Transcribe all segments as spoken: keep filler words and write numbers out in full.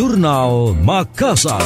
Jurnal Makassar.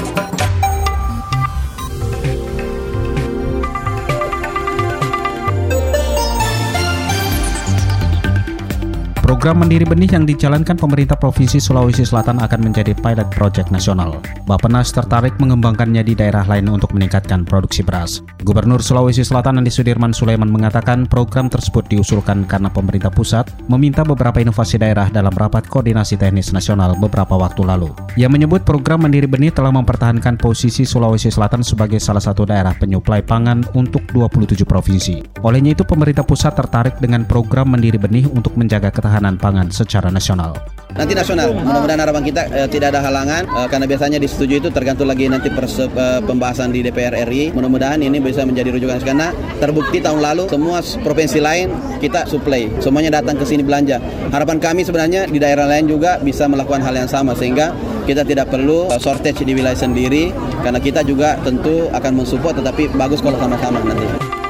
Program Mandiri Benih yang dijalankan pemerintah Provinsi Sulawesi Selatan akan menjadi pilot project nasional. Bappenas tertarik mengembangkannya di daerah lain untuk meningkatkan produksi beras. Gubernur Sulawesi Selatan Andi Sudirman Sulaiman mengatakan program tersebut diusulkan karena pemerintah pusat meminta beberapa inovasi daerah dalam rapat koordinasi teknis nasional beberapa waktu lalu. Ia menyebut program Mandiri Benih telah mempertahankan posisi Sulawesi Selatan sebagai salah satu daerah penyuplai pangan untuk dua puluh tujuh provinsi. Olehnya itu pemerintah pusat tertarik dengan program Mandiri Benih untuk menjaga ketahanan pangan secara nasional. Nanti nasional, mudah-mudahan harapan kita eh, tidak ada halangan eh, karena biasanya disetujui itu tergantung lagi nanti perse, eh, pembahasan di D P R R I. Mudah-mudahan ini bisa menjadi rujukan karena terbukti tahun lalu semua provinsi lain kita suplai, semuanya datang ke sini belanja. Harapan kami sebenarnya di daerah lain juga bisa melakukan hal yang sama sehingga kita tidak perlu eh, shortage di wilayah sendiri karena kita juga tentu akan mensupport, tetapi bagus kalau sama-sama nanti.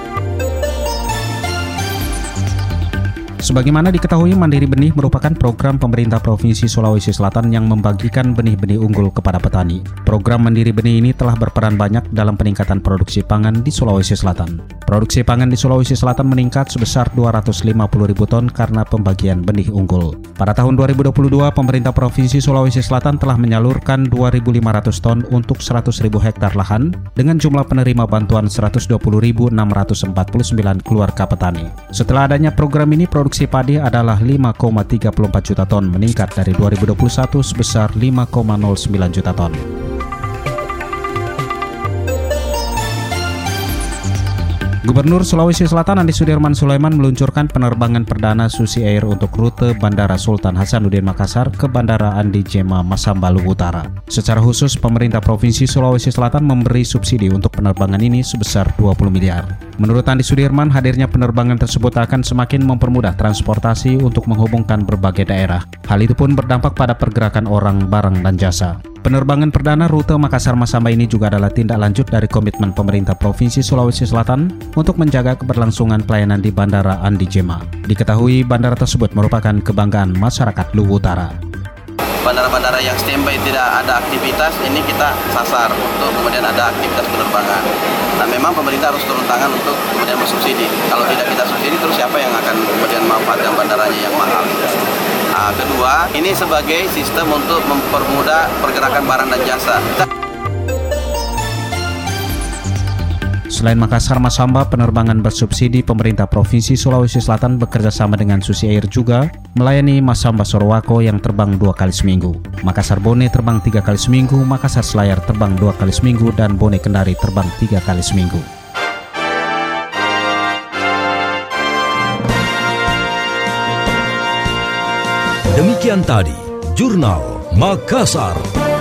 Sebagaimana diketahui, Mandiri Benih merupakan program pemerintah Provinsi Sulawesi Selatan yang membagikan benih-benih unggul kepada petani. Program Mandiri Benih ini telah berperan banyak dalam peningkatan produksi pangan di Sulawesi Selatan. Produksi pangan di Sulawesi Selatan meningkat sebesar dua ratus lima puluh ribu ton karena pembagian benih unggul. Pada tahun dua ribu dua puluh dua, pemerintah Provinsi Sulawesi Selatan telah menyalurkan dua ribu lima ratus ton untuk seratus ribu hektar lahan dengan jumlah penerima bantuan seratus dua puluh ribu enam ratus empat puluh sembilan keluarga petani. Setelah adanya program ini, produksi Produksi padi adalah lima koma tiga empat juta ton, meningkat dari dua ribu dua puluh satu sebesar lima koma nol sembilan juta ton. Gubernur Sulawesi Selatan Andi Sudirman Sulaiman meluncurkan penerbangan perdana Susi Air untuk rute Bandara Sultan Hasanuddin Makassar ke Bandara Andi Jema Masamba Luwu Utara. Secara khusus, pemerintah Provinsi Sulawesi Selatan memberi subsidi untuk penerbangan ini sebesar dua puluh miliar. Menurut Andi Sudirman, hadirnya penerbangan tersebut akan semakin mempermudah transportasi untuk menghubungkan berbagai daerah. Hal itu pun berdampak pada pergerakan orang, barang, dan jasa. Penerbangan perdana rute Makassar-Masamba ini juga adalah tindak lanjut dari komitmen pemerintah Provinsi Sulawesi Selatan untuk menjaga keberlangsungan pelayanan di Bandara Andi Jema. Diketahui bandara tersebut merupakan kebanggaan masyarakat Luwu Utara. Bandara-bandara yang standby tidak ada aktivitas, ini kita sasar untuk kemudian ada aktivitas penerbangan. Nah, memang pemerintah harus turun tangan untuk kemudian bersubsidi. Kalau tidak kita subsidi, terus siapa yang akan kemudian memanfaatkan bandaranya yang mahal? Nah, kedua, ini sebagai sistem untuk mempermudah pergerakan barang dan jasa. Kita Selain Makassar Masamba, penerbangan bersubsidi pemerintah Provinsi Sulawesi Selatan bekerja sama dengan Susi Air juga melayani Masamba Sorowako yang terbang dua kali seminggu. Makassar Bone terbang tiga kali seminggu, Makassar Selayar terbang dua kali seminggu, dan Bone Kendari terbang tiga kali seminggu. Demikian tadi Jurnal Makassar.